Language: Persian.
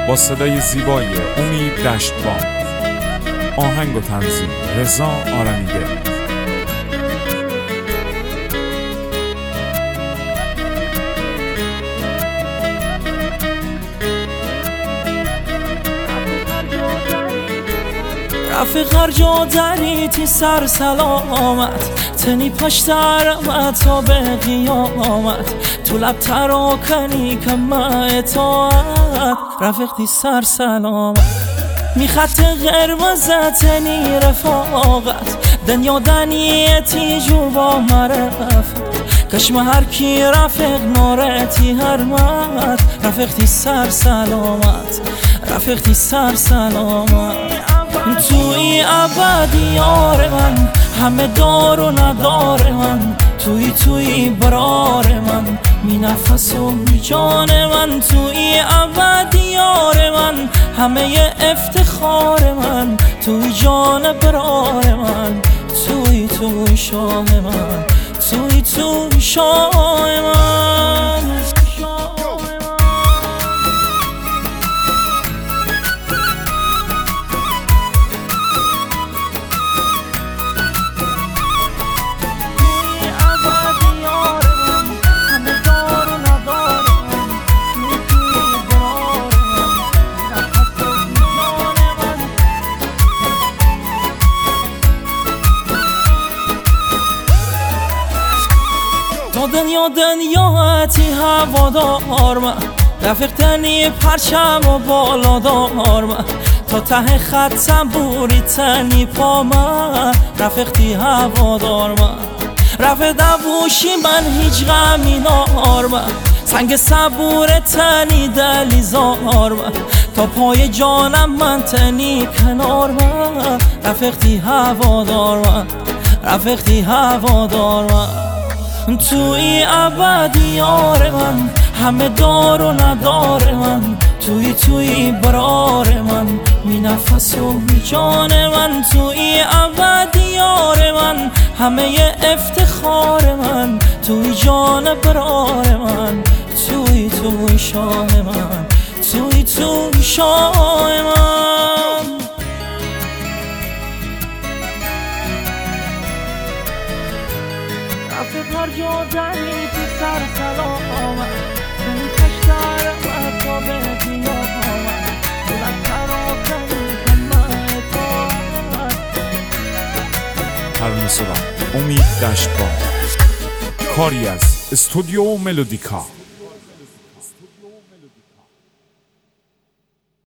با صدای زیبای امید دشتبان. آهنگ و تنظیم رضا آرمیده. رفیق هر جا دریتی سر سلامت، تنی پشترمت تا به قیامت، تو لب تراکنی کم اطاعت، رفیق دی سر سلامت. می خط قرمز تنی رفاقت، دنیا دنیتی جو با معرفت، کشم هر کی رفیق نارتی هرمت، رفیق دی سر سلامت، رفیق دی سر سلامت. توی ابدی یار من، همه دار و ندار من، توی برار من، می نفس و می جان من، توی ابدی یار من، همه افتخار من، توی جان برار من، توی شام من، توی شام من. دنیاتی هوادار من، رفیق تنی پرچم و بالادار من، تا ته خطم بوری تنی پا من، رفیق دی هوادار من، رفیق نبوشی من هیچ غمی نار من، سنگ صبور تنی دلیزار من، تا پای جانم من تنی کنار من، رفیق دی هوادار من، رفیق دی هوادار من. توی ابدی یار من، همه دار و ندار من، توی برار من، می نفس و می جان من، توی ابدی یار من، همه افتخار من، توی جان برار من، توی شام من، توی شام من. رفیق هر جا دریتی سر سلامت، توی پشترمت تا به قیامت، تو لب تراکنی کم اطاعت. ترانه‌سرا امید دشتبان، کاری از استودیو ملودیکا.